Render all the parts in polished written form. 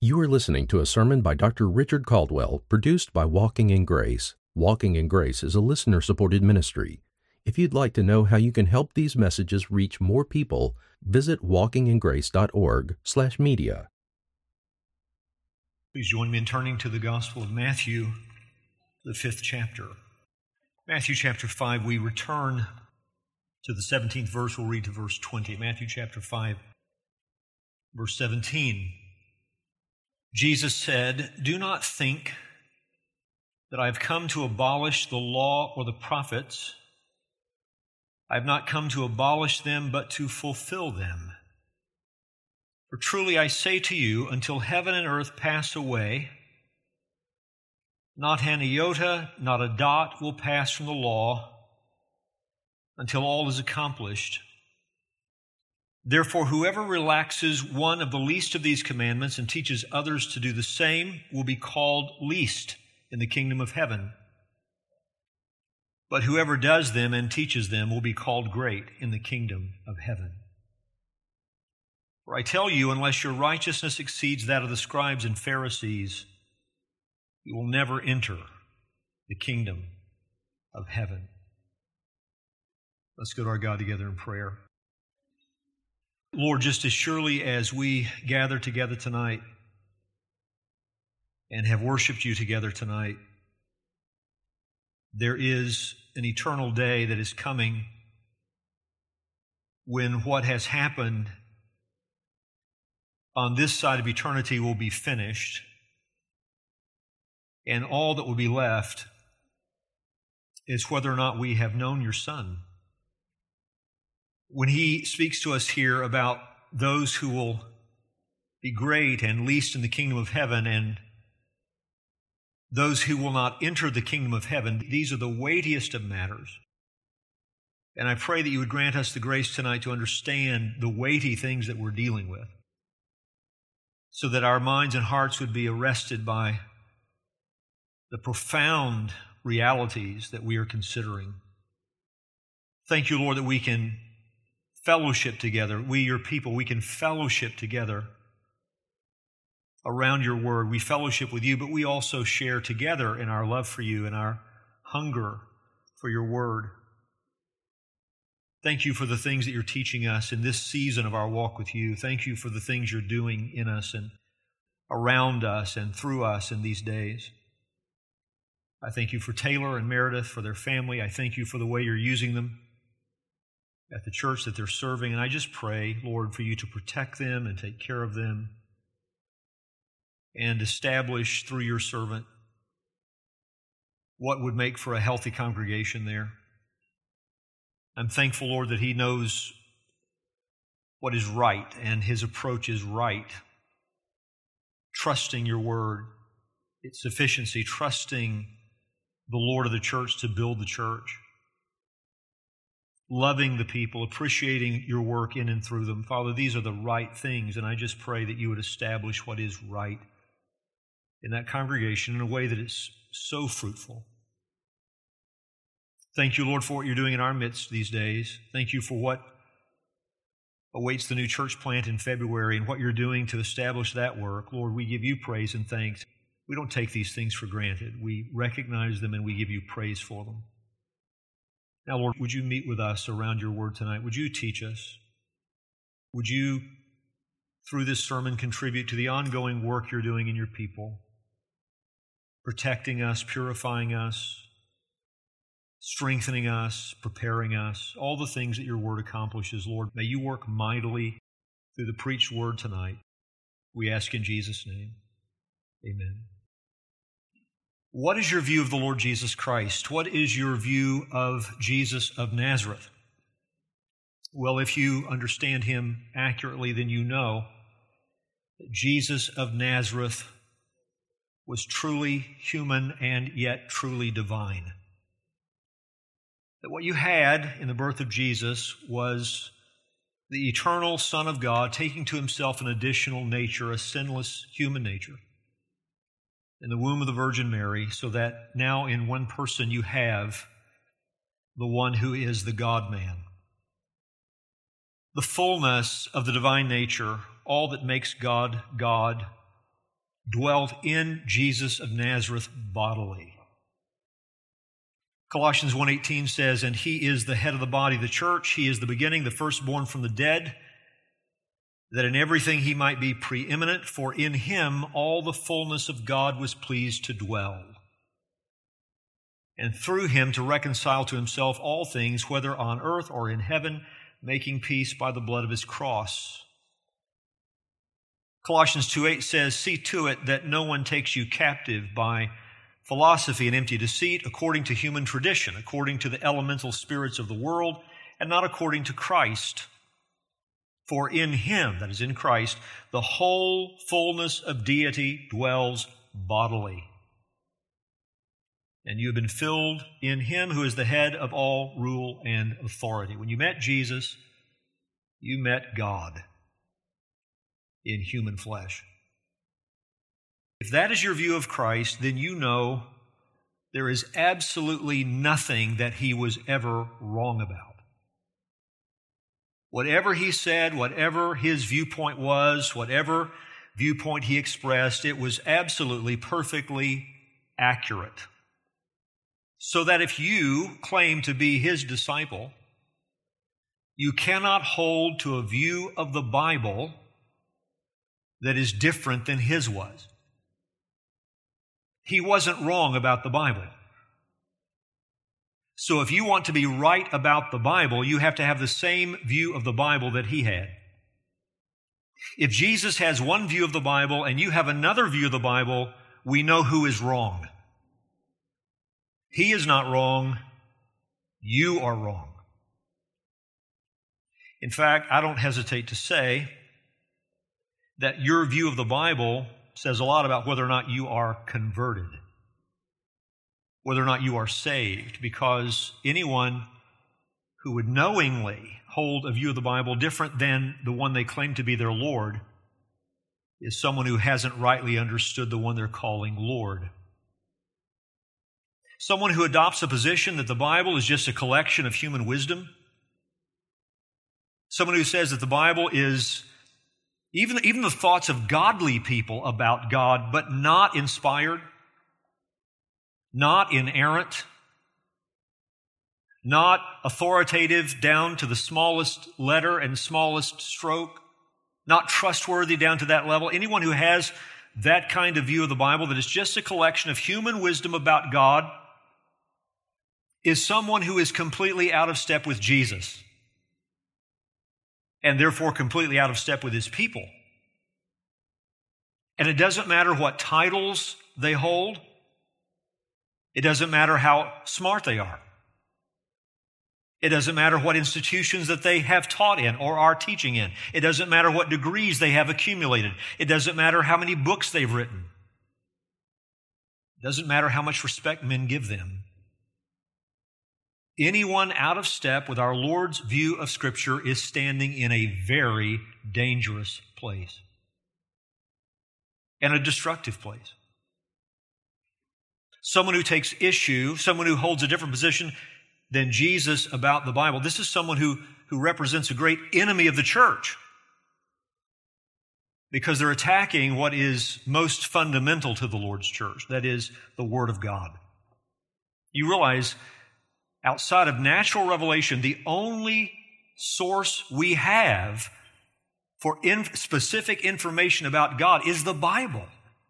You are listening to a sermon by Dr. Richard Caldwell, produced by Walking in Grace. Walking in Grace is a listener-supported ministry. If you'd like to know how you can help these messages reach more people, visit walkingingrace.org/media. Please join me in turning to the Gospel of Matthew, the 5th chapter. Matthew chapter 5, we return to the 17th verse. We'll read to verse 20. Matthew chapter 5, verse 17. Jesus said, "Do not think that I have come to abolish the law or the prophets. I have not come to abolish them, but to fulfill them. For truly I say to you, until heaven and earth pass away, not an iota, not a dot will pass from the law until all is accomplished. Therefore, whoever relaxes one of the least of these commandments and teaches others to do the same will be called least in the kingdom of heaven. But whoever does them and teaches them will be called great in the kingdom of heaven. For I tell you, unless your righteousness exceeds that of the scribes and Pharisees, you will never enter the kingdom of heaven." Let's go to our God together in prayer. Lord, just as surely as we gather together tonight and have worshiped you together tonight, there is an eternal day that is coming when what has happened on this side of eternity will be finished, and all that will be left is whether or not we have known your Son. When he speaks to us here about those who will be great and least in the kingdom of heaven and those who will not enter the kingdom of heaven, these are the weightiest of matters. And I pray that you would grant us the grace tonight to understand the weighty things that we're dealing with, so that our minds and hearts would be arrested by the profound realities that we are considering. Thank you, Lord, that we can fellowship together. We, your people, we can fellowship together around your word. We fellowship with you, but we also share together in our love for you and our hunger for your word. Thank you for the things that you're teaching us in this season of our walk with you. Thank you for the things you're doing in us and around us and through us in these days. I thank you for Taylor and Meredith, for their family. I thank you for the way you're using them at the church that they're serving. And I just pray, Lord, for you to protect them and take care of them and establish through your servant what would make for a healthy congregation there. I'm thankful, Lord, that he knows what is right and his approach is right. Trusting your word, its sufficiency, trusting the Lord of the church to build the church. Loving the people, appreciating your work in and through them. Father, these are the right things, and I just pray that you would establish what is right in that congregation in a way that is so fruitful. Thank you, Lord, for what you're doing in our midst these days. Thank you for what awaits the new church plant in February and what you're doing to establish that work. Lord, we give you praise and thanks. We don't take these things for granted. We recognize them and we give you praise for them. Now, Lord, would you meet with us around your word tonight? Would you teach us? Would you, through this sermon, contribute to the ongoing work you're doing in your people, protecting us, purifying us, strengthening us, preparing us, all the things that your word accomplishes, Lord. May you work mightily through the preached word tonight. We ask in Jesus' name. Amen. What is your view of the Lord Jesus Christ? What is your view of Jesus of Nazareth? Well, if you understand him accurately, then you know that Jesus of Nazareth was truly human and yet truly divine. That what you had in the birth of Jesus was the eternal Son of God taking to himself an additional nature, a sinless human nature, in the womb of the Virgin Mary, so that now in one person you have the one who is the God-man. The fullness of the divine nature, all that makes God God, dwelt in Jesus of Nazareth bodily. Colossians 1:18 says, "And he is the head of the body, the church. He is the beginning, the firstborn from the dead, that in everything he might be preeminent, for in him all the fullness of God was pleased to dwell, and through him to reconcile to himself all things, whether on earth or in heaven, making peace by the blood of his cross." Colossians 2:8 says, "See to it that no one takes you captive by philosophy and empty deceit, according to human tradition, according to the elemental spirits of the world, and not according to Christ. For in him," that is in Christ, "the whole fullness of deity dwells bodily. And you have been filled in him who is the head of all rule and authority." When you met Jesus, you met God in human flesh. If that is your view of Christ, then you know there is absolutely nothing that he was ever wrong about. Whatever he said, whatever his viewpoint was, whatever viewpoint he expressed, it was absolutely, perfectly accurate. So that if you claim to be his disciple, you cannot hold to a view of the Bible that is different than his was. He wasn't wrong about the Bible. So if you want to be right about the Bible, you have to have the same view of the Bible that he had. If Jesus has one view of the Bible and you have another view of the Bible, we know who is wrong. He is not wrong. You are wrong. In fact, I don't hesitate to say that your view of the Bible says a lot about whether or not you are converted, whether or not you are saved, because anyone who would knowingly hold a view of the Bible different than the one they claim to be their Lord is someone who hasn't rightly understood the one they're calling Lord. Someone who adopts a position that the Bible is just a collection of human wisdom. Someone who says that the Bible is even the thoughts of godly people about God, but not inspired, not inerrant, not authoritative down to the smallest letter and smallest stroke, not trustworthy down to that level. Anyone who has that kind of view of the Bible, that is just a collection of human wisdom about God, is someone who is completely out of step with Jesus, and therefore completely out of step with his people. And it doesn't matter what titles they hold. It doesn't matter how smart they are. It doesn't matter what institutions that they have taught in or are teaching in. It doesn't matter what degrees they have accumulated. It doesn't matter how many books they've written. It doesn't matter how much respect men give them. Anyone out of step with our Lord's view of Scripture is standing in a very dangerous place and a destructive place. Someone who takes issue, someone who holds a different position than Jesus about the Bible. This is someone who represents a great enemy of the church, because they're attacking what is most fundamental to the Lord's church, that is, the Word of God. You realize, outside of natural revelation, the only source we have for specific information about God is the Bible.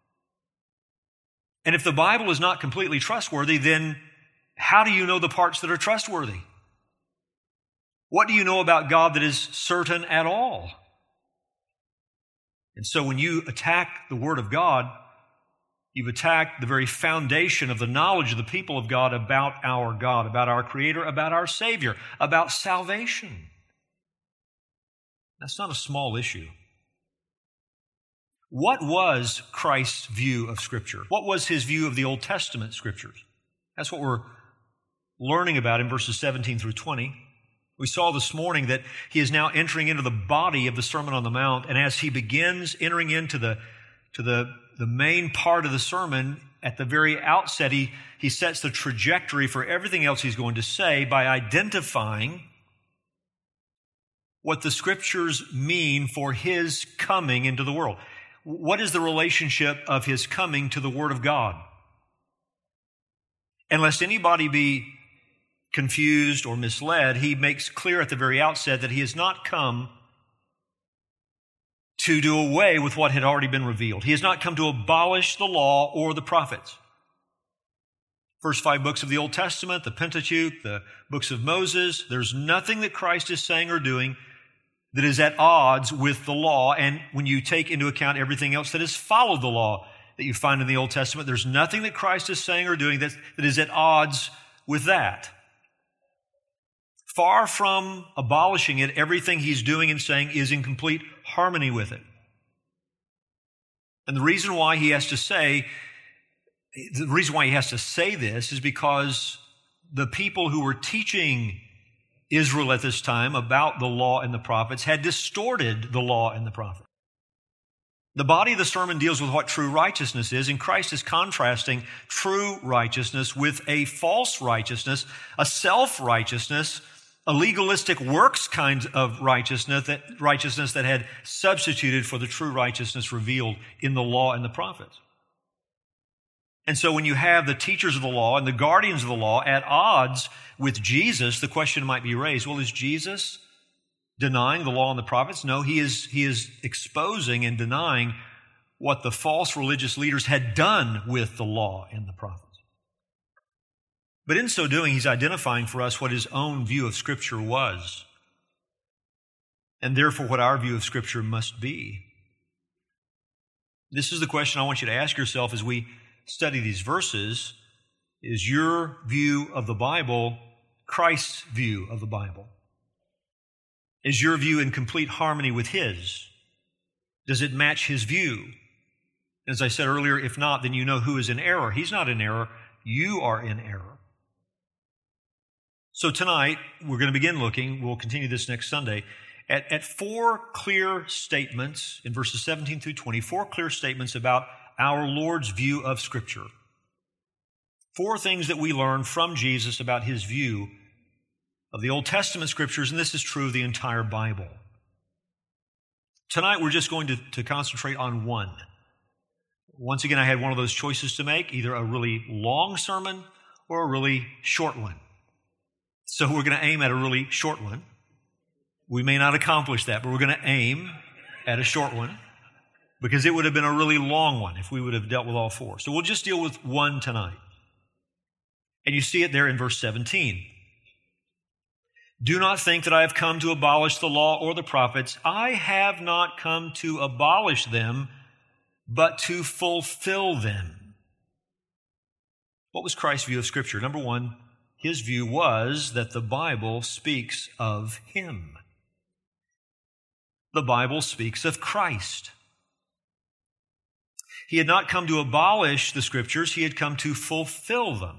And if the Bible is not completely trustworthy, then how do you know the parts that are trustworthy? What do you know about God that is certain at all? And so when you attack the Word of God, you've attacked the very foundation of the knowledge of the people of God, about our Creator, about our Savior, about salvation. That's not a small issue. What was Christ's view of Scripture? What was his view of the Old Testament Scriptures? That's what we're learning about in verses 17 through 20. We saw this morning that he is now entering into the body of the Sermon on the Mount, and as he begins entering into the main part of the sermon, at the very outset, he sets the trajectory for everything else he's going to say by identifying what the Scriptures mean for his coming into the world. what is the relationship of his coming to the Word of God? And lest anybody be confused or misled, he makes clear at the very outset that he has not come to do away with what had already been revealed. He has not come to abolish the law or the prophets. First 5 books of the Old Testament, the Pentateuch, the books of Moses, there's nothing that Christ is saying or doing that is at odds with the law. And when you take into account everything else that has followed the law that you find in the Old Testament, there's nothing that Christ is saying or doing that is at odds with that. Far from abolishing it, everything he's doing and saying is in complete harmony with it. And the reason why he has to say this is because the people who were teaching Israel at this time about the law and the prophets had distorted the law and the prophets. The body of the sermon deals with what true righteousness is, and Christ is contrasting true righteousness with a false righteousness, a self-righteousness, a legalistic works kind of righteousness that had substituted for the true righteousness revealed in the law and the prophets. And so when you have the teachers of the law and the guardians of the law at odds with Jesus, the question might be raised, well, is Jesus denying the law and the prophets? No, he is exposing and denying what the false religious leaders had done with the law and the prophets. But in so doing, he's identifying for us what his own view of Scripture was, and therefore what our view of Scripture must be. This is the question I want you to ask yourself as we study these verses. Is your view of the Bible Christ's view of the Bible? Is your view in complete harmony with his? Does it match his view? As I said earlier, if not, then you know who is in error. He's not in error. You are in error. So tonight, we're going to begin looking, we'll continue this next Sunday, at 4 clear statements in verses 17 through 20, 4 clear statements about our Lord's view of Scripture. 4 things that we learn from Jesus about his view of the Old Testament Scriptures, and this is true of the entire Bible. Tonight, we're just going to concentrate on one. Once again, I had one of those choices to make, either a really long sermon or a really short one. So we're going to aim at a really short one. We may not accomplish that, but we're going to aim at a short one because it would have been a really long one if we would have dealt with all 4. So we'll just deal with one tonight. And you see it there in verse 17. Do not think that I have come to abolish the law or the prophets. I have not come to abolish them, but to fulfill them. What was Christ's view of Scripture? Number 1, his view was that the Bible speaks of him. The Bible speaks of Christ. He had not come to abolish the Scriptures, he had come to fulfill them.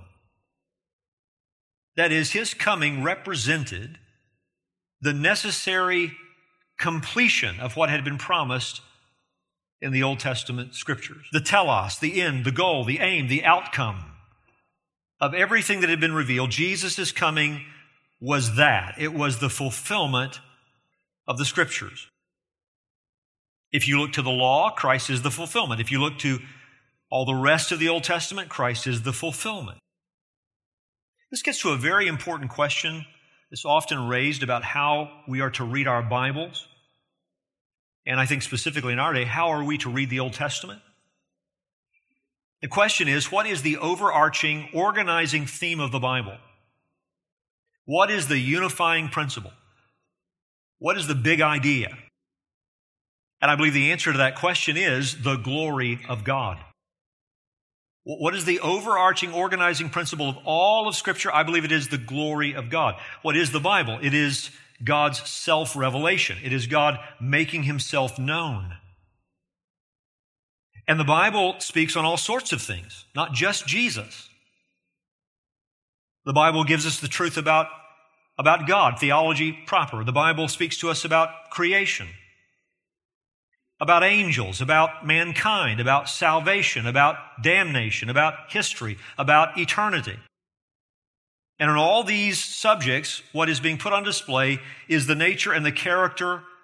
That is, his coming represented the necessary completion of what had been promised in the Old Testament Scriptures. The telos, the end, the goal, the aim, the outcome of everything that had been revealed. Jesus' coming was that. It was the fulfillment of the Scriptures. If you look to the law, Christ is the fulfillment. If you look to all the rest of the Old Testament, Christ is the fulfillment. This gets to a very important question that's often raised about how we are to read our Bibles. And I think specifically in our day, how are we to read the Old Testament? The question is, what is the overarching, organizing theme of the Bible? What is the unifying principle? What is the big idea? And I believe the answer to that question is the glory of God. What is the overarching, organizing principle of all of Scripture? I believe it is the glory of God. What is the Bible? It is God's self-revelation. It is God making himself known. And the Bible speaks on all sorts of things, not just Jesus. The Bible gives us the truth about God, theology proper. The Bible speaks to us about creation, about angels, about mankind, about salvation, about damnation, about history, about eternity. And on all these subjects, what is being put on display is the nature and the character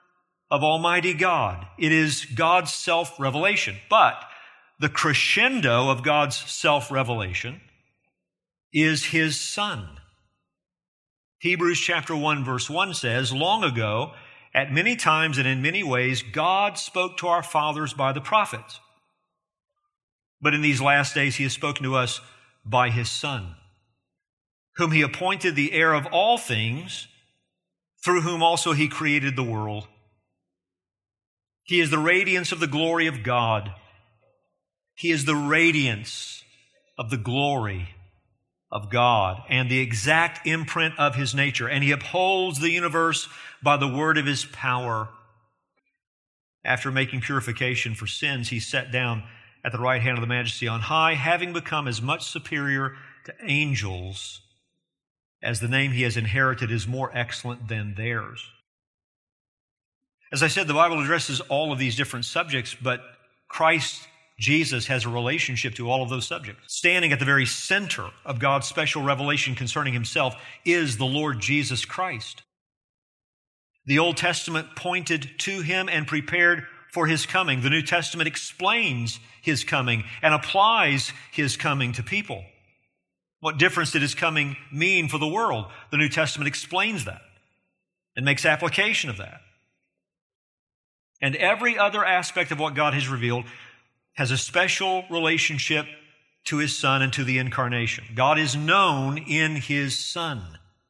of Almighty God. It is God's self-revelation. But the crescendo of God's self-revelation is His Son. Hebrews chapter 1, verse 1 says, "Long ago, at many times and in many ways, God spoke to our fathers by the prophets. But in these last days, He has spoken to us by His Son, whom He appointed the heir of all things, through whom also He created the world. He is the radiance of the glory of God." He is the radiance of the glory of God and the exact imprint of His nature. And He upholds the universe by the word of His power. After making purification for sins, He sat down at the right hand of the Majesty on high, having become as much superior to angels as the name He has inherited is more excellent than theirs. As I said, the Bible addresses all of these different subjects, but Christ Jesus has a relationship to all of those subjects. Standing at the very center of God's special revelation concerning Himself is the Lord Jesus Christ. The Old Testament pointed to Him and prepared for His coming. The New Testament explains His coming and applies His coming to people. What difference did His coming mean for the world? The New Testament explains that and makes application of that. And every other aspect of what God has revealed has a special relationship to His Son and to the incarnation. God is known in His Son.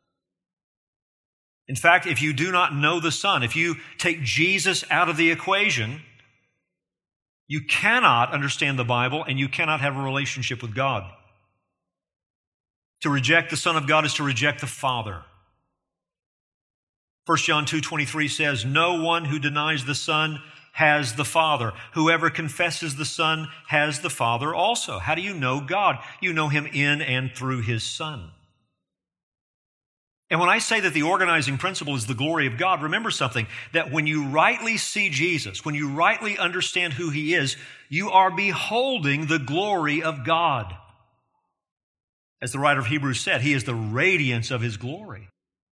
In fact, if you do not know the Son, if you take Jesus out of the equation, you cannot understand the Bible and you cannot have a relationship with God. To reject the Son of God is to reject the Father. 1 John 2:23 says, "No one who denies the Son has the Father. Whoever confesses the Son has the Father also." How do you know God? You know Him in and through His Son. And when I say that the organizing principle is the glory of God, remember something, that when you rightly see Jesus, when you rightly understand who He is, you are beholding the glory of God. As the writer of Hebrews said, He is the radiance of His glory.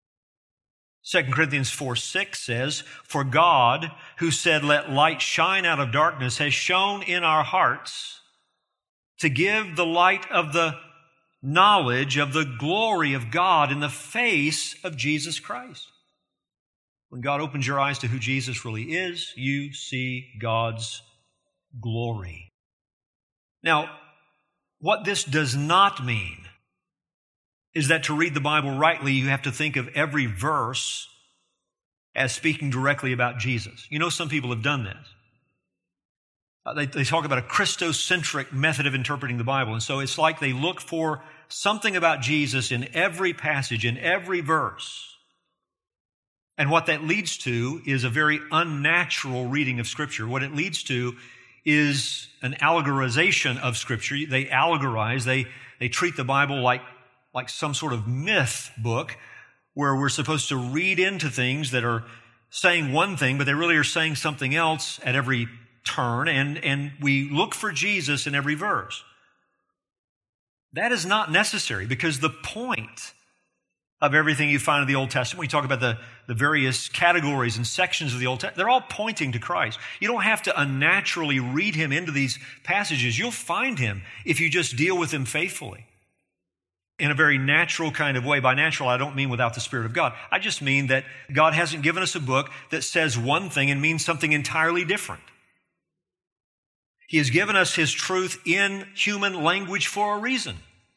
2 Corinthians 4:6 says, "For God, who said, 'Let light shine out of darkness,' has shone in our hearts to give the light of the knowledge of the glory of God in the face of Jesus Christ." When God opens your eyes to who Jesus really is, you see God's glory. Now, what this does not mean is that to read the Bible rightly, you have to think of every verse as speaking directly about Jesus. You know, some people have done this. They talk about a Christocentric method of interpreting the Bible. And so it's like they look for something about Jesus in every passage, in every verse. And what that leads to is a very unnatural reading of Scripture. What it leads to is an allegorization of Scripture. They allegorize, they treat the Bible like some sort of myth book where we're supposed to read into things that are saying one thing, but they really are saying something else at every turn, and we look for Jesus in every verse. That is not necessary, because the point of everything you find in the Old Testament, when you talk about the various categories and sections of the Old Testament, they're all pointing to Christ. You don't have to unnaturally read Him into these passages. You'll find Him if you just deal with Him faithfully in a very natural kind of way. By natural, I don't mean without the Spirit of God. I just mean that God hasn't given us a book that says one thing and means something entirely different. He has given us His truth in human language for a reason.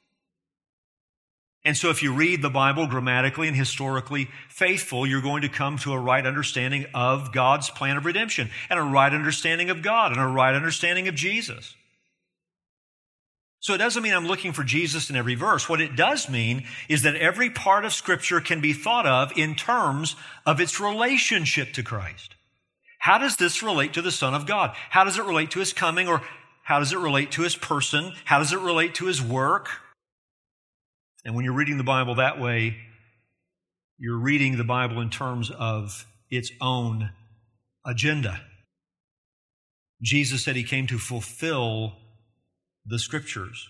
And so if you read the Bible grammatically and historically faithful, you're going to come to a right understanding of God's plan of redemption and a right understanding of God and a right understanding of Jesus. So it doesn't mean I'm looking for Jesus in every verse. What it does mean is that every part of Scripture can be thought of in terms of its relationship to Christ. How does this relate to the Son of God? How does it relate to His coming? Or how does it relate to His person? How does it relate to His work? And when you're reading the Bible that way, you're reading the Bible in terms of its own agenda. Jesus said He came to fulfill the Scriptures.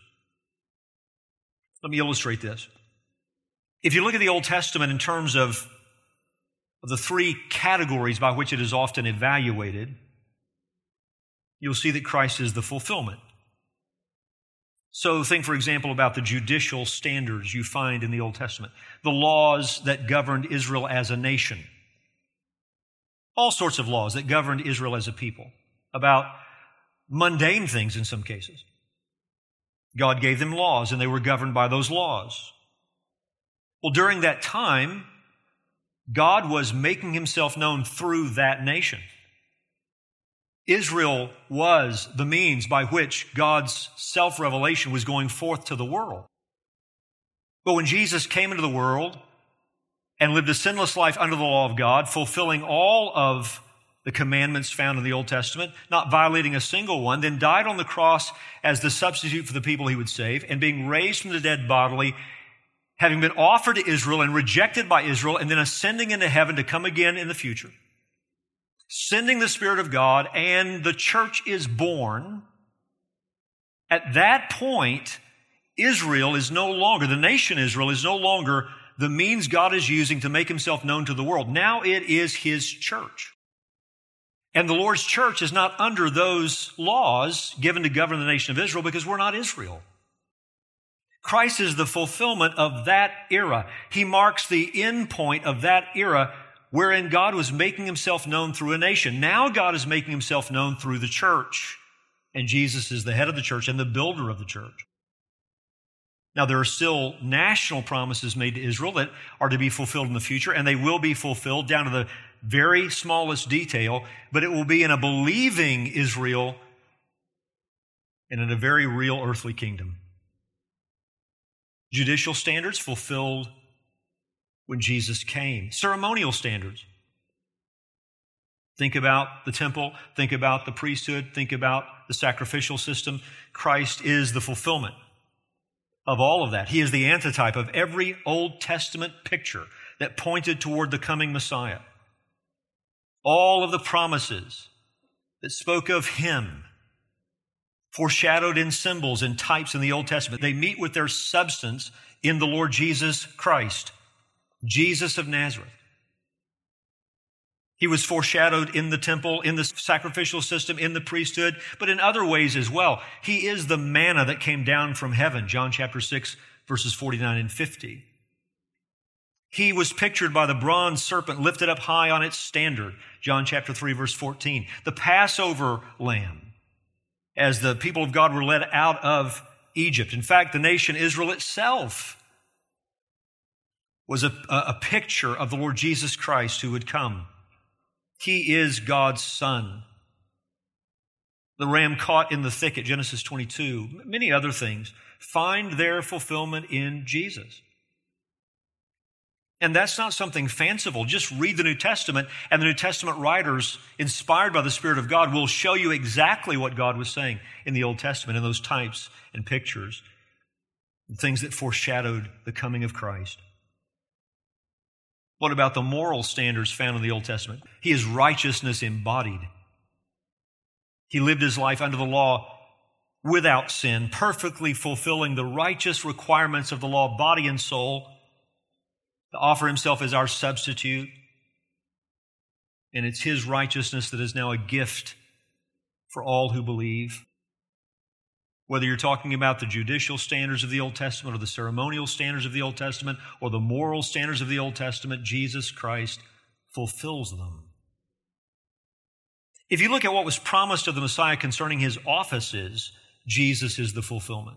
Let me illustrate this. If you look at the Old Testament in terms of of the three categories by which it is often evaluated, you'll see that Christ is the fulfillment. So think, for example, about the judicial standards you find in the Old Testament, the laws that governed Israel as a nation, all sorts of laws that governed Israel as a people, about mundane things in some cases. God gave them laws, and they were governed by those laws. Well, during that time, God was making himself known through that nation. Israel was the means by which God's self-revelation was going forth to the world. But when Jesus came into the world and lived a sinless life under the law of God, fulfilling all of the commandments found in the Old Testament, not violating a single one, then died on the cross as the substitute for the people he would save, and being raised from the dead bodily, having been offered to Israel and rejected by Israel, and then ascending into heaven to come again in the future, sending the Spirit of God, and the church is born. At that point, Israel is no longer, the nation Israel is no longer the means God is using to make himself known to the world. Now it is his church. And the Lord's church is not under those laws given to govern the nation of Israel because we're not Israel. Christ is the fulfillment of that era. He marks the end point of that era wherein God was making himself known through a nation. Now God is making himself known through the church. And Jesus is the head of the church and the builder of the church. Now, there are still national promises made to Israel that are to be fulfilled in the future, and they will be fulfilled down to the very smallest detail, but it will be in a believing Israel and in a very real earthly kingdom. Judicial standards fulfilled when Jesus came. Ceremonial standards. Think about the temple, think about the priesthood, think about the sacrificial system. Christ is the fulfillment of all of that. He is the antitype of every Old Testament picture that pointed toward the coming Messiah. All of the promises that spoke of him, foreshadowed in symbols and types in the Old Testament, they meet with their substance in the Lord Jesus Christ, Jesus of Nazareth. He was foreshadowed in the temple, in the sacrificial system, in the priesthood, but in other ways as well. He is the manna that came down from heaven, John chapter 6, verses 49 and 50. He was pictured by the bronze serpent lifted up high on its standard, John chapter 3, verse 14. The Passover lamb, as the people of God were led out of Egypt. In fact, the nation Israel itself was a picture of the Lord Jesus Christ who would come. He is God's Son. The ram caught in the thicket, Genesis 22, many other things, find their fulfillment in Jesus. And that's not something fanciful. Just read the New Testament, and the New Testament writers, inspired by the Spirit of God, will show you exactly what God was saying in the Old Testament, in those types and pictures, and things that foreshadowed the coming of Christ. What about the moral standards found in the Old Testament? He is righteousness embodied. He lived his life under the law without sin, perfectly fulfilling the righteous requirements of the law, body and soul, to offer himself as our substitute. And it's his righteousness that is now a gift for all who believe. Whether you're talking about the judicial standards of the Old Testament or the ceremonial standards of the Old Testament or the moral standards of the Old Testament, Jesus Christ fulfills them. If you look at what was promised of the Messiah concerning his offices, Jesus is the fulfillment.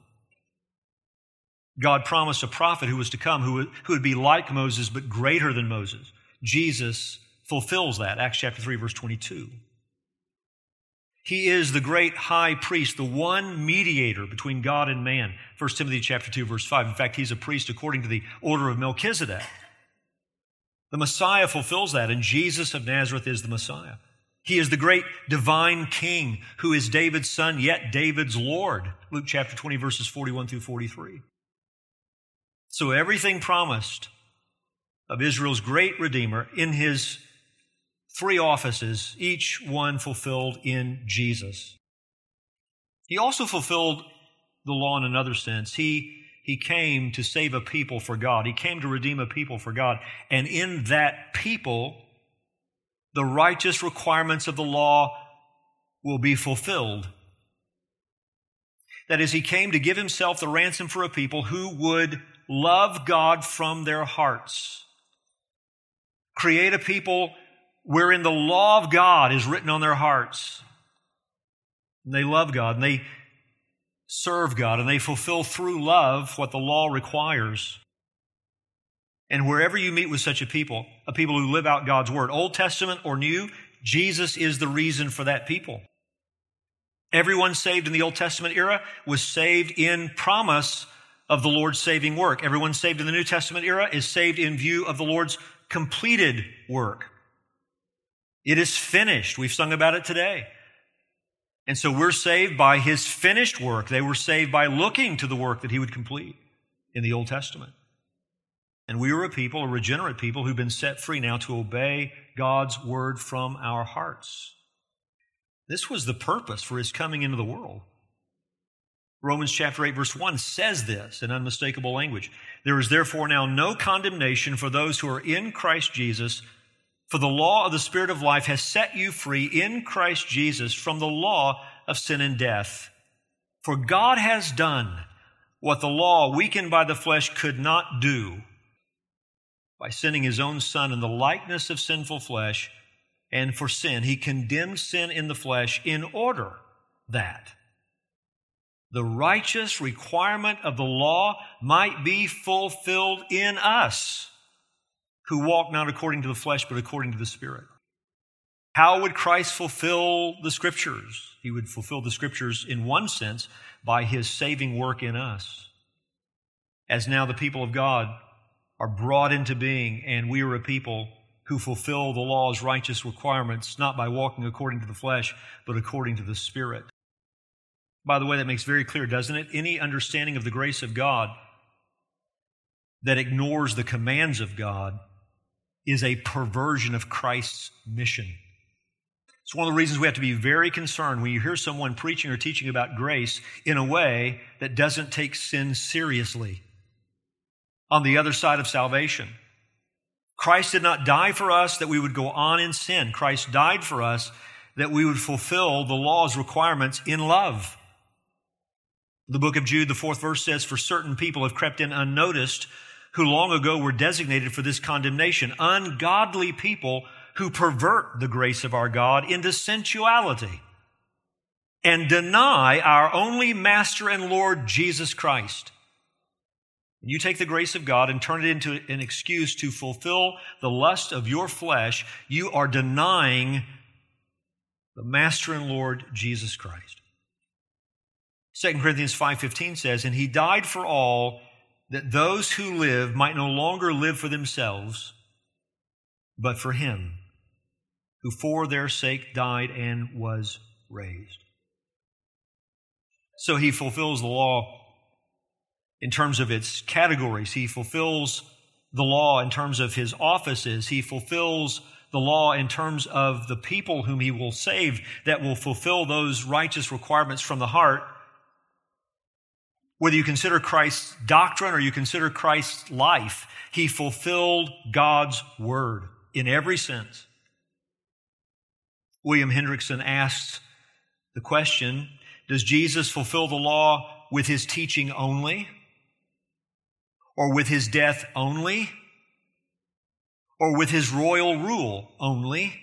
God promised a prophet who was to come who would be like Moses but greater than Moses. Jesus fulfills that, Acts chapter 3, verse 22. He is the great high priest, the one mediator between God and man. 1 Timothy chapter 2, verse 5. In fact, he's a priest according to the order of Melchizedek. The Messiah fulfills that, and Jesus of Nazareth is the Messiah. He is the great divine king who is David's son, yet David's Lord. Luke chapter 20, verses 41 through 43. So everything promised of Israel's great Redeemer in his three offices, each one fulfilled in Jesus. He also fulfilled the law in another sense. He came to save a people for God. He came to redeem a people for God. And in that people, the righteous requirements of the law will be fulfilled. That is, he came to give himself the ransom for a people who would love God from their hearts. Create a people wherein the law of God is written on their hearts. And they love God, and they serve God, and they fulfill through love what the law requires. And wherever you meet with such a people who live out God's word, Old Testament or New, Jesus is the reason for that people. Everyone saved in the Old Testament era was saved in promise of the Lord's saving work. Everyone saved in the New Testament era is saved in view of the Lord's completed work. It is finished. We've sung about it today. And so we're saved by his finished work. They were saved by looking to the work that he would complete in the Old Testament. And we are a people, a regenerate people, who've been set free now to obey God's word from our hearts. This was the purpose for his coming into the world. Romans chapter 8, verse 1 says this in unmistakable language. There is therefore now no condemnation for those who are in Christ Jesus, for the law of the Spirit of life has set you free in Christ Jesus from the law of sin and death. For God has done what the law, weakened by the flesh, could not do, by sending his own Son in the likeness of sinful flesh. And for sin, he condemned sin in the flesh in order that the righteous requirement of the law might be fulfilled in us, who walk not according to the flesh, but according to the Spirit. How would Christ fulfill the Scriptures? He would fulfill the Scriptures in one sense by his saving work in us. As now the people of God are brought into being, and we are a people who fulfill the law's righteous requirements, not by walking according to the flesh, but according to the Spirit. By the way, that makes very clear, doesn't it? Any understanding of the grace of God that ignores the commands of God is a perversion of Christ's mission. It's one of the reasons we have to be very concerned when you hear someone preaching or teaching about grace in a way that doesn't take sin seriously on the other side of salvation. Christ did not die for us that we would go on in sin. Christ died for us that we would fulfill the law's requirements in love. The book of Jude, the 4th verse says, for certain people have crept in unnoticed, who long ago were designated for this condemnation, ungodly people who pervert the grace of our God into sensuality and deny our only Master and Lord, Jesus Christ. When you take the grace of God and turn it into an excuse to fulfill the lust of your flesh, you are denying the Master and Lord, Jesus Christ. 2 Corinthians 5:15 says, and he died for all, that those who live might no longer live for themselves, but for him, who for their sake died and was raised. So he fulfills the law in terms of its categories. He fulfills the law in terms of his offices. He fulfills the law in terms of the people whom he will save that will fulfill those righteous requirements from the heart. Whether you consider Christ's doctrine or you consider Christ's life, he fulfilled God's word in every sense. William Hendrickson asks the question, does Jesus fulfill the law with his teaching only? Or with his death only? Or with his royal rule only?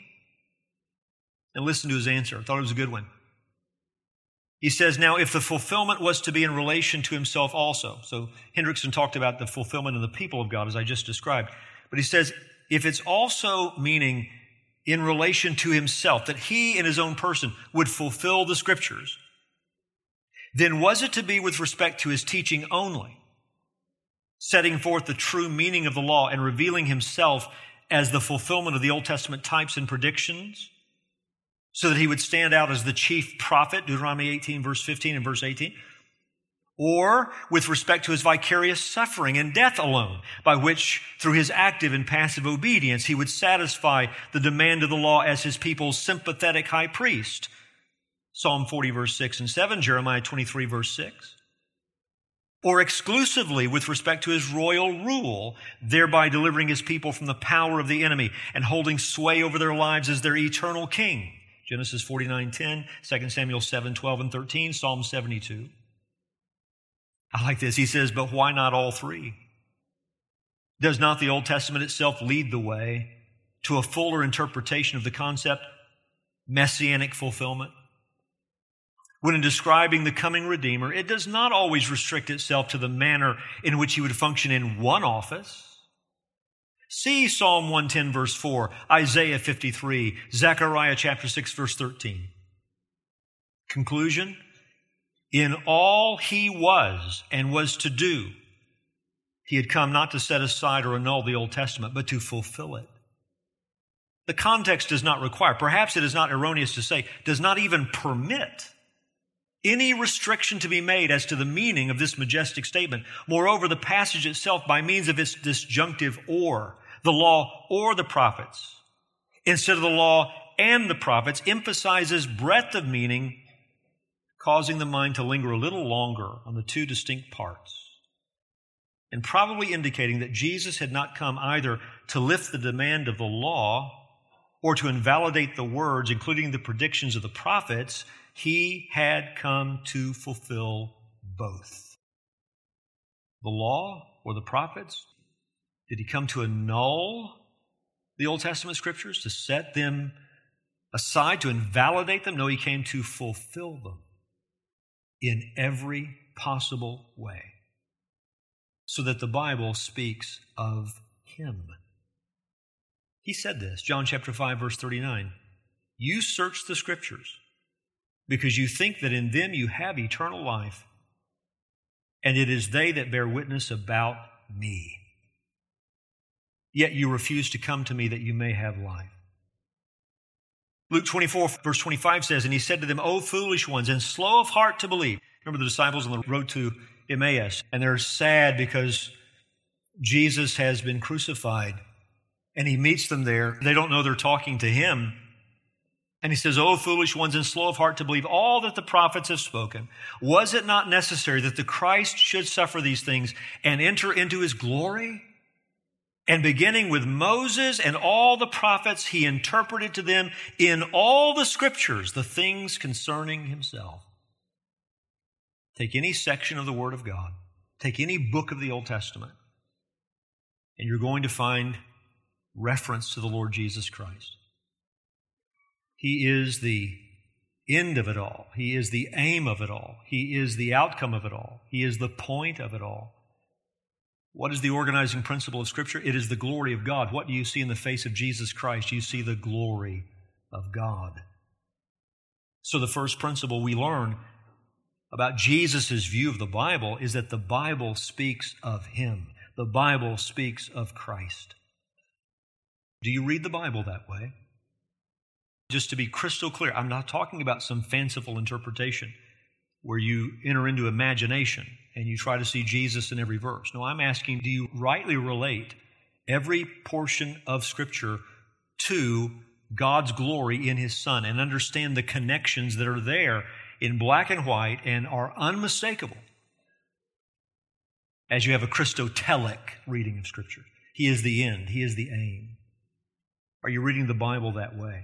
And listen to his answer. I thought it was a good one. He says, now, if the fulfillment was to be in relation to himself also, so Hendrickson talked about the fulfillment of the people of God, as I just described, but he says, if it's also meaning in relation to himself, that he in his own person would fulfill the Scriptures, then was it to be with respect to his teaching only, setting forth the true meaning of the law and revealing himself as the fulfillment of the Old Testament types and predictions, so that he would stand out as the chief prophet, Deuteronomy 18, verse 15 and verse 18, or with respect to his vicarious suffering and death alone, by which, through his active and passive obedience, he would satisfy the demand of the law as his people's sympathetic high priest, Psalm 40, verse 6 and 7, Jeremiah 23, verse 6. or exclusively with respect to his royal rule, thereby delivering his people from the power of the enemy and holding sway over their lives as their eternal king. Genesis 49:10, 2 Samuel 7:12 and 13, Psalm 72. I like this. He says, but why not all three? Does not the Old Testament itself lead the way to a fuller interpretation of the concept, messianic fulfillment? When in describing the coming Redeemer, it does not always restrict itself to the manner in which he would function in one office. See Psalm 110, verse 4, Isaiah 53, Zechariah chapter 6, verse 13. Conclusion, in all he was and was to do, he had come not to set aside or annul the Old Testament, but to fulfill it. The context does not require, perhaps it is not erroneous to say, does not even permit any restriction to be made as to the meaning of this majestic statement. Moreover, the passage itself, by means of its disjunctive or, the law or the prophets, instead of the law and the prophets, emphasizes breadth of meaning, causing the mind to linger a little longer on the two distinct parts, and probably indicating that Jesus had not come either to lift the demand of the law or to invalidate the words, including the predictions of the prophets. He had come to fulfill both. The law or the prophets? Did he come to annul the Old Testament scriptures, to set them aside, to invalidate them? No, he came to fulfill them in every possible way, so that the Bible speaks of him. He said this, John chapter 5, verse 39, you search the scriptures because you think that in them you have eternal life, and it is they that bear witness about me. Yet you refuse to come to me that you may have life. Luke 24, verse 25 says, and he said to them, O foolish ones, and slow of heart to believe. Remember the disciples on the road to Emmaus, and they're sad because Jesus has been crucified, and he meets them there. They don't know they're talking to him. And he says, O foolish ones, and slow of heart to believe all that the prophets have spoken. Was it not necessary that the Christ should suffer these things and enter into his glory? And beginning with Moses and all the prophets, he interpreted to them in all the scriptures the things concerning himself. Take any section of the Word of God, take any book of the Old Testament, and you're going to find reference to the Lord Jesus Christ. He is the end of it all. He is the aim of it all. He is the outcome of it all. He is the point of it all. What is the organizing principle of Scripture? It is the glory of God. What do you see in the face of Jesus Christ? You see the glory of God. So the first principle we learn about Jesus' view of the Bible is that the Bible speaks of him. The Bible speaks of Christ. Do you read the Bible that way? Just to be crystal clear, I'm not talking about some fanciful interpretation where you enter into imagination and you try to see Jesus in every verse. No, I'm asking, do you rightly relate every portion of Scripture to God's glory in His Son and understand the connections that are there in black and white and are unmistakable as you have a Christotelic reading of Scripture? He is the end. He is the aim. Are you reading the Bible that way?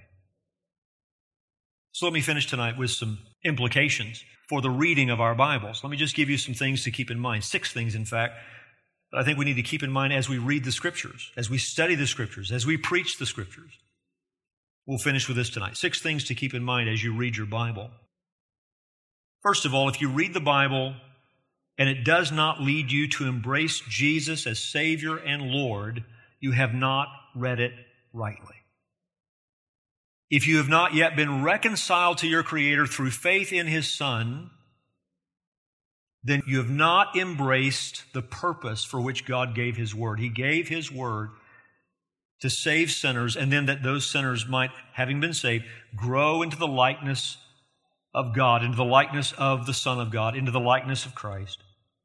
So let me finish tonight with some implications for the reading of our Bibles. Let me just give you some things to keep in mind, 6 things, in fact, that I think we need to keep in mind as we read the Scriptures, as we study the Scriptures, as we preach the Scriptures. We'll finish with this tonight. 6 things to keep in mind as you read your Bible. First of all, if you read the Bible and it does not lead you to embrace Jesus as Savior and Lord, you have not read it rightly. If you have not yet been reconciled to your Creator through faith in His Son, then you have not embraced the purpose for which God gave His Word. He gave His Word to save sinners, and then that those sinners might, having been saved, grow into the likeness of God, into the likeness of the Son of God, into the likeness of Christ.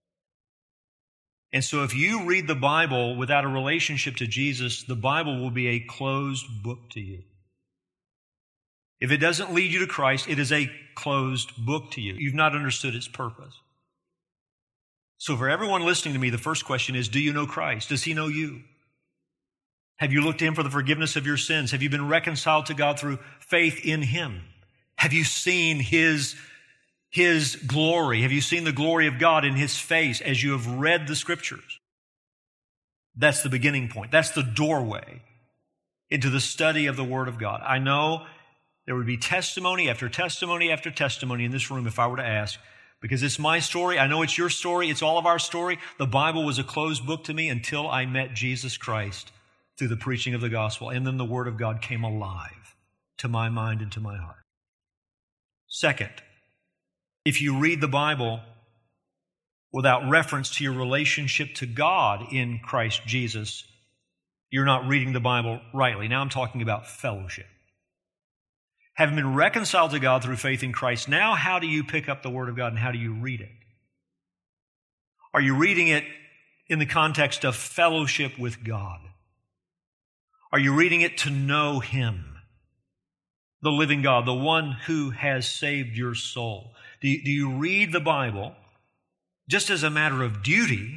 And so if you read the Bible without a relationship to Jesus, the Bible will be a closed book to you. If it doesn't lead you to Christ, it is a closed book to you. You've not understood its purpose. So for everyone listening to me, the first question is, do you know Christ? Does He know you? Have you looked to Him for the forgiveness of your sins? Have you been reconciled to God through faith in Him? Have you seen His glory? Have you seen the glory of God in His face as you have read the Scriptures? That's the beginning point. That's the doorway into the study of the Word of God. I know there would be testimony after testimony after testimony in this room if I were to ask, because it's my story. I know it's your story. It's all of our story. The Bible was a closed book to me until I met Jesus Christ through the preaching of the gospel. And then the Word of God came alive to my mind and to my heart. Second, if you read the Bible without reference to your relationship to God in Christ Jesus, you're not reading the Bible rightly. Now I'm talking about fellowship. Having been reconciled to God through faith in Christ, now how do you pick up the Word of God and how do you read it? Are you reading it in the context of fellowship with God? Are you reading it to know Him, the living God, the one who has saved your soul? Do you read the Bible just as a matter of duty,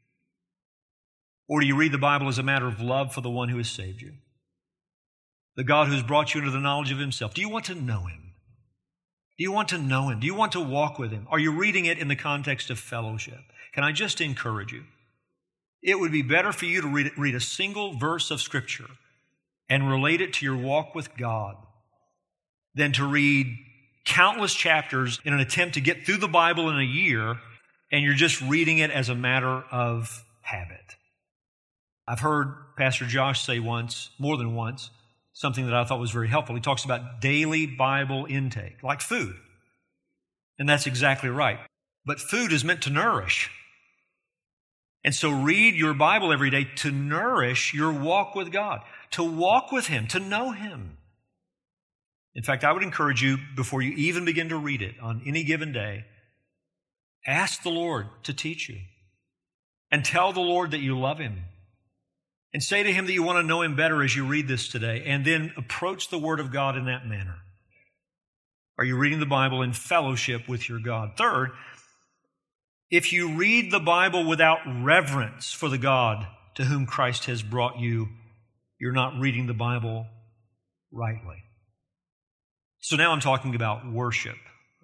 or do you read the Bible as a matter of love for the one who has saved you? The God who has brought you into the knowledge of Himself. Do you want to know Him? Do you want to know Him? Do you want to walk with Him? Are you reading it in the context of fellowship? Can I just encourage you? It would be better for you to read a single verse of Scripture and relate it to your walk with God than to read countless chapters in an attempt to get through the Bible in a year and you're just reading it as a matter of habit. I've heard Pastor Josh say once, more than once, something that I thought was very helpful. He talks about daily Bible intake, like food. And that's exactly right. But food is meant to nourish. And so read your Bible every day to nourish your walk with God, to walk with Him, to know Him. In fact, I would encourage you, before you even begin to read it on any given day, ask the Lord to teach you. And tell the Lord that you love Him. And say to Him that you want to know Him better as you read this today. And then approach the Word of God in that manner. Are you reading the Bible in fellowship with your God? Third, if you read the Bible without reverence for the God to whom Christ has brought you, you're not reading the Bible rightly. So now I'm talking about worship.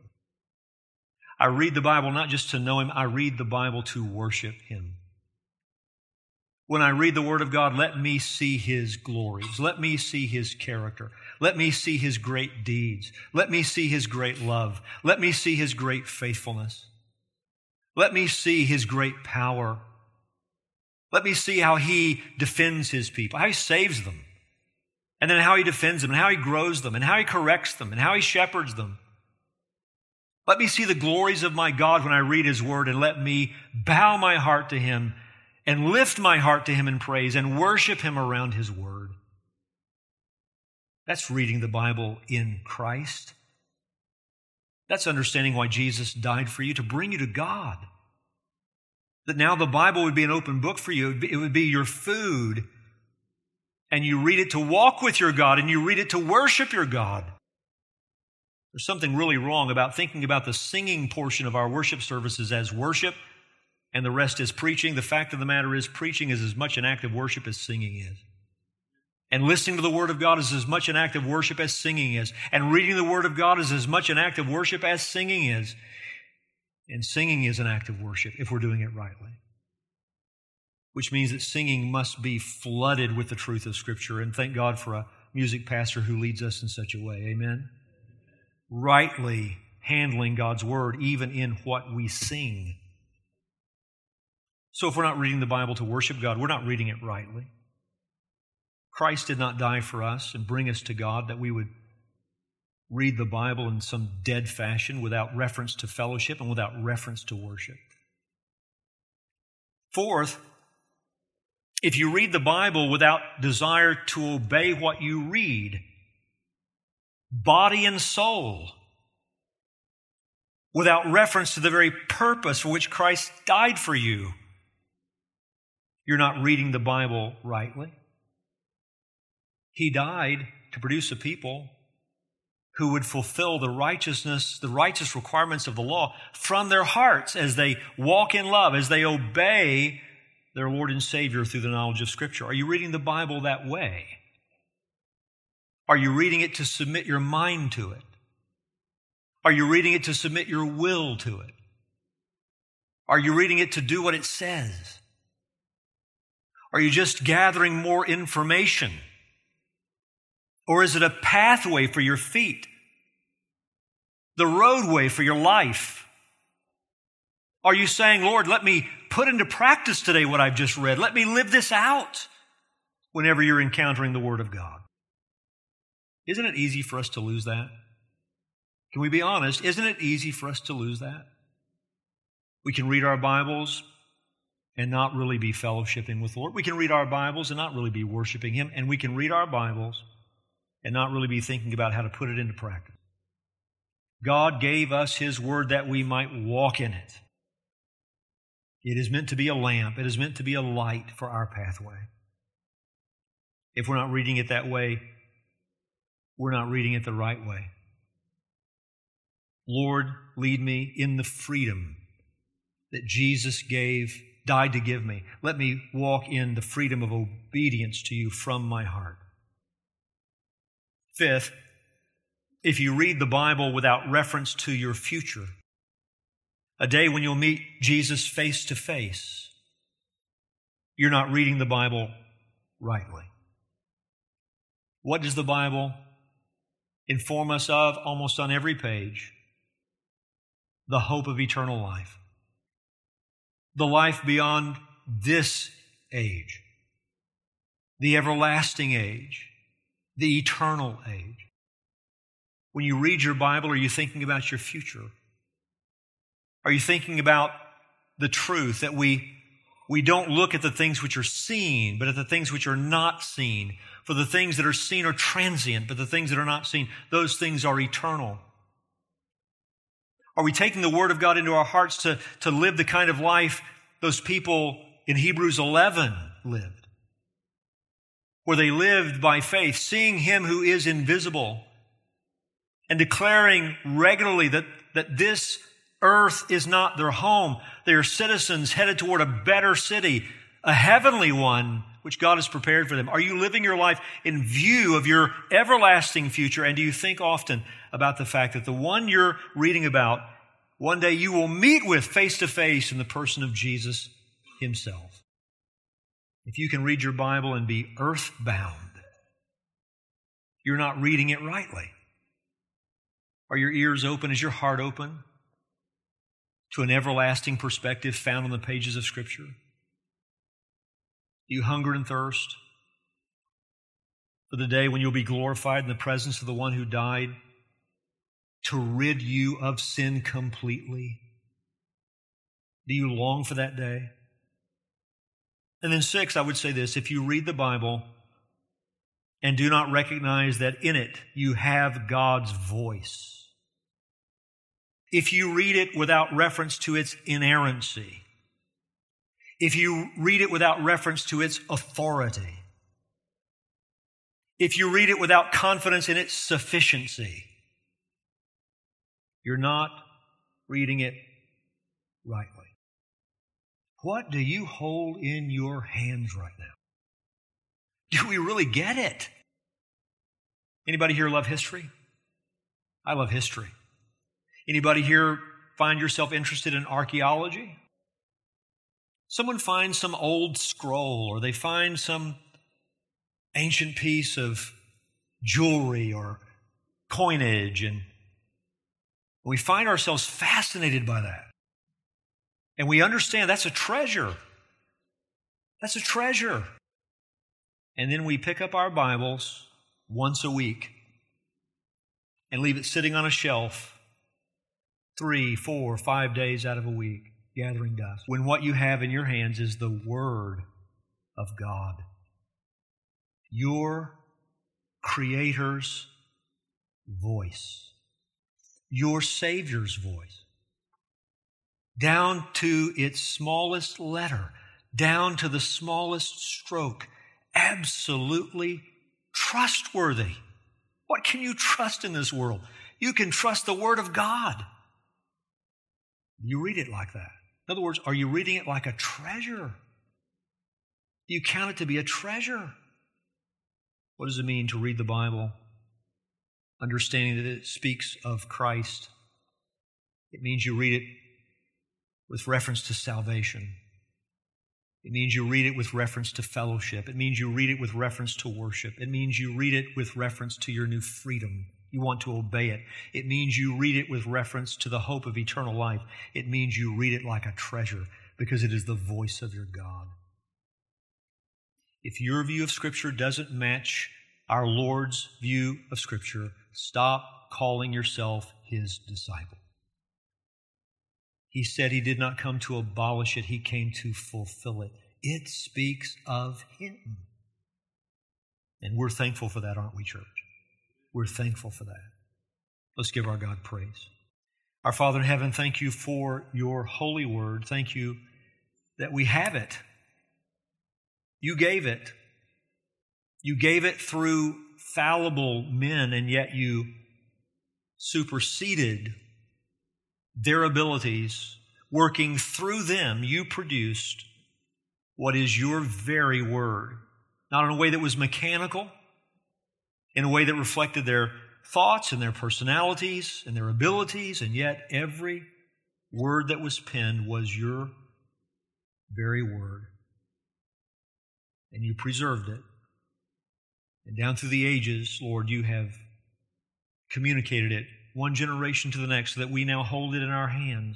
I read the Bible not just to know Him, I read the Bible to worship Him. When I read the Word of God, let me see His glories. Let me see His character. Let me see His great deeds. Let me see His great love. Let me see His great faithfulness. Let me see His great power. Let me see how He defends His people, how He saves them, and then how He defends them, and how He grows them, and how He corrects them, and how He shepherds them. Let me see the glories of my God when I read His Word, and let me bow my heart to Him and lift my heart to Him in praise and worship Him around His Word. That's reading the Bible in Christ. That's understanding why Jesus died for you, to bring you to God. That now the Bible would be an open book for you. It would be your food. And you read it to walk with your God, and you read it to worship your God. There's something really wrong about thinking about the singing portion of our worship services as worship and the rest is preaching. The fact of the matter is, preaching is as much an act of worship as singing is. And listening to the Word of God is as much an act of worship as singing is. And reading the Word of God is as much an act of worship as singing is. And singing is an act of worship if we're doing it rightly. Which means that singing must be flooded with the truth of Scripture. And thank God for a music pastor who leads us in such a way. Amen? Rightly handling God's Word even in what we sing. So if we're not reading the Bible to worship God, we're not reading it rightly. Christ did not die for us and bring us to God that we would read the Bible in some dead fashion without reference to fellowship and without reference to worship. Fourth, if you read the Bible without desire to obey what you read, body and soul, without reference to the very purpose for which Christ died for you, you're not reading the Bible rightly. He died to produce a people who would fulfill the righteous requirements of the law from their hearts as they walk in love, as they obey their Lord and Savior through the knowledge of Scripture. Are you reading the Bible that way? Are you reading it to submit your mind to it? Are you reading it to submit your will to it? Are you reading it to do what it says? Are you just gathering more information? Or is it a pathway for your feet? The roadway for your life? Are you saying, Lord, let me put into practice today what I've just read. Let me live this out whenever you're encountering the Word of God. Isn't it easy for us to lose that? Can we be honest? Isn't it easy for us to lose that? We can read our Bibles and not really be fellowshipping with the Lord. We can read our Bibles and not really be worshiping Him. And we can read our Bibles and not really be thinking about how to put it into practice. God gave us His Word that we might walk in it. It is meant to be a lamp. It is meant to be a light for our pathway. If we're not reading it that way, we're not reading it the right way. Lord, lead me in the freedom that Jesus died to give me. Let me walk in the freedom of obedience to you from my heart. Fifth, if you read the Bible without reference to your future, a day when you'll meet Jesus face to face, you're not reading the Bible rightly. What does the Bible inform us of almost on every page? The hope of eternal life. The life beyond this age. The everlasting age. The eternal age. When you read your Bible, are you thinking about your future? Are you thinking about the truth that we don't look at the things which are seen, but at the things which are not seen? For the things that are seen are transient, but the things that are not seen, those things are eternal. Are we taking the Word of God into our hearts to live the kind of life those people in Hebrews 11 lived? Where they lived by faith, seeing Him who is invisible, and declaring regularly that this earth is not their home. They are citizens headed toward a better city, a heavenly one, which God has prepared for them. Are you living your life in view of your everlasting future? And do you think often about the fact that the one you're reading about, one day you will meet with face to face in the person of Jesus Himself? If you can read your Bible and be earthbound, you're not reading it rightly. Are your ears open? Is your heart open to an everlasting perspective found on the pages of Scripture? Do you hunger and thirst for the day when you'll be glorified in the presence of the one who died to rid you of sin completely? Do you long for that day? And then 6, I would say this: if you read the Bible and do not recognize that in it you have God's voice, if you read it without reference to its inerrancy, if you read it without reference to its authority, if you read it without confidence in its sufficiency, you're not reading it rightly. What do you hold in your hands right now? Do we really get it? Anybody here love history? I love history. Anybody here find yourself interested in archaeology? Someone finds some old scroll, or they find some ancient piece of jewelry or coinage, and we find ourselves fascinated by that. And we understand that's a treasure. That's a treasure. And then we pick up our Bibles once a week and leave it sitting on a shelf 3, 4, 5 days out of a week, gathering dust, when what you have in your hands is the Word of God, your Creator's voice, your Savior's voice, down to its smallest letter, down to the smallest stroke, absolutely trustworthy, What can you trust in this world? You can trust the Word of God. You read it like that. In other words, are you reading it like a treasure? Do you count it to be a treasure? What does it mean to read the Bible? Understanding that it speaks of Christ. It means you read it with reference to salvation. It means you read it with reference to fellowship. It means you read it with reference to worship. It means you read it with reference to your new freedom. You want to obey it. It means you read it with reference to the hope of eternal life. It means you read it like a treasure because it is the voice of your God. If your view of Scripture doesn't match our Lord's view of Scripture, stop calling yourself His disciple. He said He did not come to abolish it, He came to fulfill it. It speaks of Him. And we're thankful for that, aren't we, church? We're thankful for that. Let's give our God praise. Our Father in heaven, thank you for your holy word. Thank you that we have it. You gave it. You gave it through fallible men, and yet you superseded their abilities. Working through them, you produced what is your very word. Not in a way that was mechanical, in a way that reflected their thoughts and their personalities and their abilities, and yet every word that was penned was your very word. And you preserved it. And down through the ages, Lord, you have communicated it one generation to the next so that we now hold it in our hands.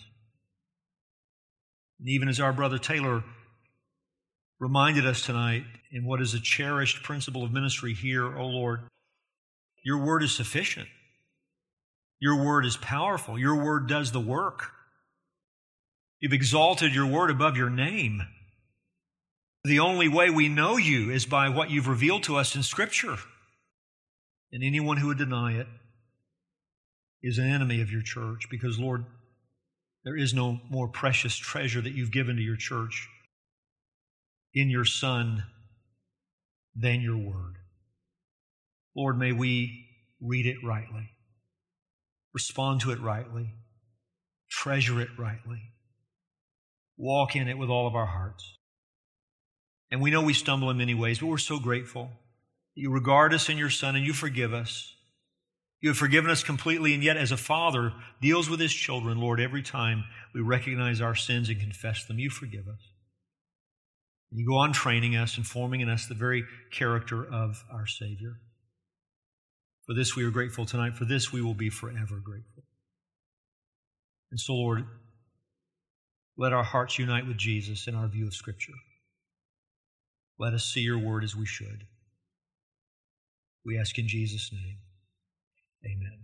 And even as our brother Taylor reminded us tonight in what is a cherished principle of ministry here, O Lord, your word is sufficient. Your word is powerful. Your word does the work. You've exalted your word above your name. The only way we know you is by what you've revealed to us in Scripture. And anyone who would deny it is an enemy of your church because, Lord, there is no more precious treasure that you've given to your church in your Son than your word. Lord, may we read it rightly, respond to it rightly, treasure it rightly, walk in it with all of our hearts. And we know we stumble in many ways, but we're so grateful that you regard us in your Son and you forgive us. You have forgiven us completely, and yet as a father deals with his children, Lord, every time we recognize our sins and confess them, you forgive us. And you go on training us and forming in us the very character of our Savior. For this we are grateful tonight. For this we will be forever grateful. And so, Lord, let our hearts unite with Jesus in our view of Scripture. Let us see your word as we should. We ask in Jesus' name. Amen.